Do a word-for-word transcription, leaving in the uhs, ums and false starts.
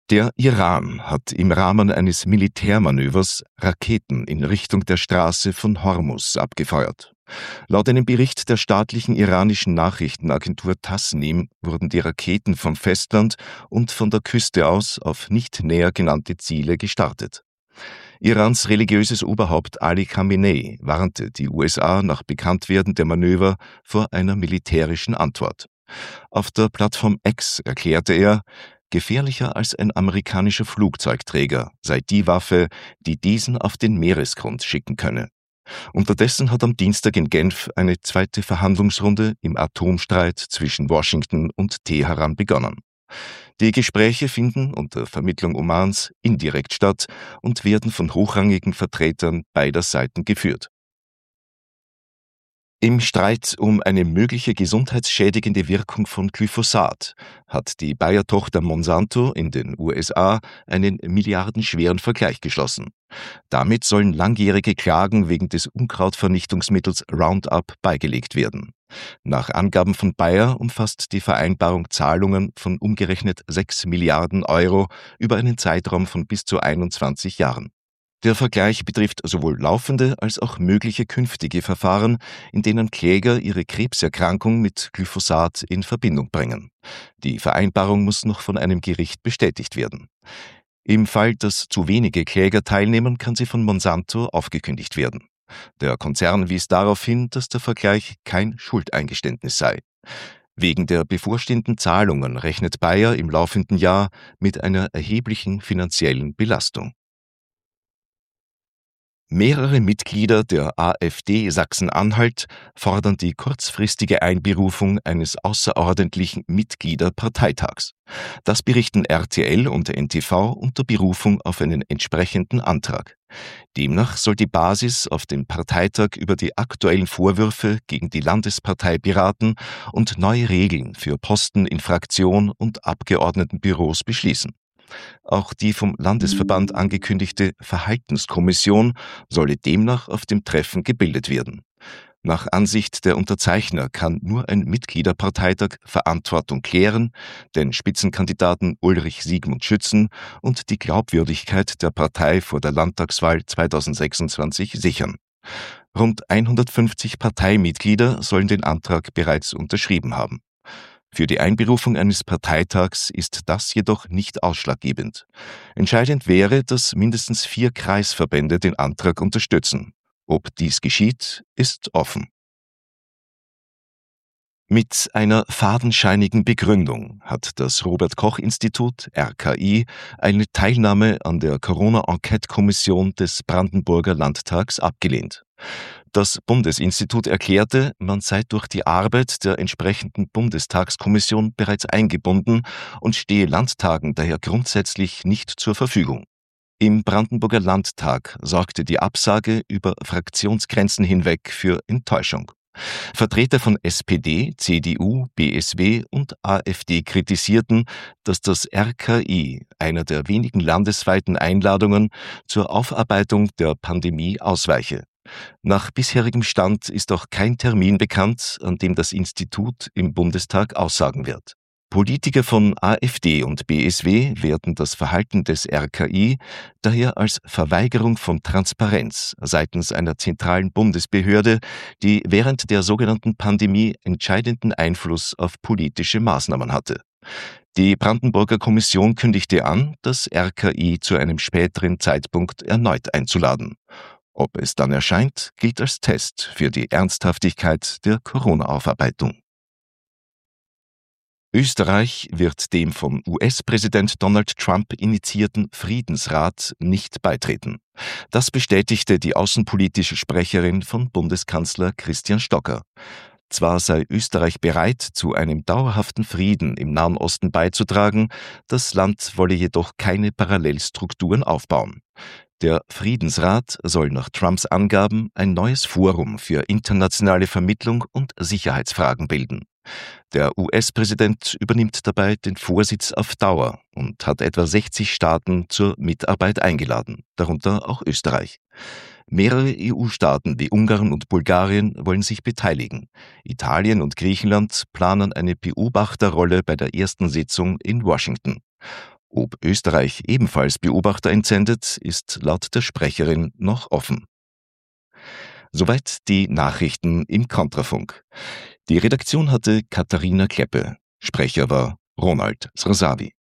Der Iran hat im Rahmen eines Militärmanövers Raketen in Richtung der Straße von Hormuz abgefeuert. Laut einem Bericht der staatlichen iranischen Nachrichtenagentur Tasnim wurden die Raketen vom Festland und von der Küste aus auf nicht näher genannte Ziele gestartet. Irans religiöses Oberhaupt Ali Khamenei warnte die U S A nach Bekanntwerden der Manöver vor einer militärischen Antwort. Auf der Plattform X erklärte er, gefährlicher als ein amerikanischer Flugzeugträger sei die Waffe, die diesen auf den Meeresgrund schicken könne. Unterdessen hat am Dienstag in Genf eine zweite Verhandlungsrunde im Atomstreit zwischen Washington und Teheran begonnen. Die Gespräche finden unter Vermittlung Omans indirekt statt und werden von hochrangigen Vertretern beider Seiten geführt. Im Streit um eine mögliche gesundheitsschädigende Wirkung von Glyphosat hat die Bayer-Tochter Monsanto in den U S A einen milliardenschweren Vergleich geschlossen. Damit sollen langjährige Klagen wegen des Unkrautvernichtungsmittels Roundup beigelegt werden. Nach Angaben von Bayer umfasst die Vereinbarung Zahlungen von umgerechnet sechs Milliarden Euro über einen Zeitraum von bis zu einundzwanzig Jahren. Der Vergleich betrifft sowohl laufende als auch mögliche künftige Verfahren, in denen Kläger ihre Krebserkrankung mit Glyphosat in Verbindung bringen. Die Vereinbarung muss noch von einem Gericht bestätigt werden. Im Fall, dass zu wenige Kläger teilnehmen, kann sie von Monsanto aufgekündigt werden. Der Konzern wies darauf hin, dass der Vergleich kein Schuldeingeständnis sei. Wegen der bevorstehenden Zahlungen rechnet Bayer im laufenden Jahr mit einer erheblichen finanziellen Belastung. Mehrere Mitglieder der AfD Sachsen-Anhalt fordern die kurzfristige Einberufung eines außerordentlichen Mitgliederparteitags. Das berichten R T L und N T V unter Berufung auf einen entsprechenden Antrag. Demnach soll die Basis auf dem Parteitag über die aktuellen Vorwürfe gegen die Landespartei beraten und neue Regeln für Posten in Fraktion und Abgeordnetenbüros beschließen. Auch die vom Landesverband angekündigte Verhaltenskommission solle demnach auf dem Treffen gebildet werden. Nach Ansicht der Unterzeichner kann nur ein Mitgliederparteitag Verantwortung klären, den Spitzenkandidaten Ulrich Sigmund schützen und die Glaubwürdigkeit der Partei vor der Landtagswahl zweitausendsechsundzwanzig sichern. Rund hundertfünfzig Parteimitglieder sollen den Antrag bereits unterschrieben haben. Für die Einberufung eines Parteitags ist das jedoch nicht ausschlaggebend. Entscheidend wäre, dass mindestens vier Kreisverbände den Antrag unterstützen. Ob dies geschieht, ist offen. Mit einer fadenscheinigen Begründung hat das Robert-Koch-Institut R K I eine Teilnahme an der Corona-Enquete-Kommission des Brandenburger Landtags abgelehnt. Das Bundesinstitut erklärte, man sei durch die Arbeit der entsprechenden Bundestagskommission bereits eingebunden und stehe Landtagen daher grundsätzlich nicht zur Verfügung. Im Brandenburger Landtag sorgte die Absage über Fraktionsgrenzen hinweg für Enttäuschung. Vertreter von S P D, C D U, B S W und AfD kritisierten, dass das R K I einer der wenigen landesweiten Einladungen zur Aufarbeitung der Pandemie ausweiche. Nach bisherigem Stand ist auch kein Termin bekannt, an dem das Institut im Bundestag aussagen wird. Politiker von AfD und B S W werten das Verhalten des R K I daher als Verweigerung von Transparenz seitens einer zentralen Bundesbehörde, die während der sogenannten Pandemie entscheidenden Einfluss auf politische Maßnahmen hatte. Die Brandenburger Kommission kündigte an, das R K I zu einem späteren Zeitpunkt erneut einzuladen. Ob es dann erscheint, gilt als Test für die Ernsthaftigkeit der Corona-Aufarbeitung. Österreich wird dem von U S-Präsident Donald Trump initiierten Friedensrat nicht beitreten. Das bestätigte die außenpolitische Sprecherin von Bundeskanzler Christian Stocker. Zwar sei Österreich bereit, zu einem dauerhaften Frieden im Nahen Osten beizutragen, das Land wolle jedoch keine Parallelstrukturen aufbauen. Der Friedensrat soll nach Trumps Angaben ein neues Forum für internationale Vermittlung und Sicherheitsfragen bilden. Der U S-Präsident übernimmt dabei den Vorsitz auf Dauer und hat etwa sechzig Staaten zur Mitarbeit eingeladen, darunter auch Österreich. Mehrere E U-Staaten wie Ungarn und Bulgarien wollen sich beteiligen. Italien und Griechenland planen eine Beobachterrolle bei der ersten Sitzung in Washington. Ob Österreich ebenfalls Beobachter entsendet, ist laut der Sprecherin noch offen. Soweit die Nachrichten im Kontrafunk. Die Redaktion hatte Katharina Kleppe. Sprecher war Ronald Srsavi.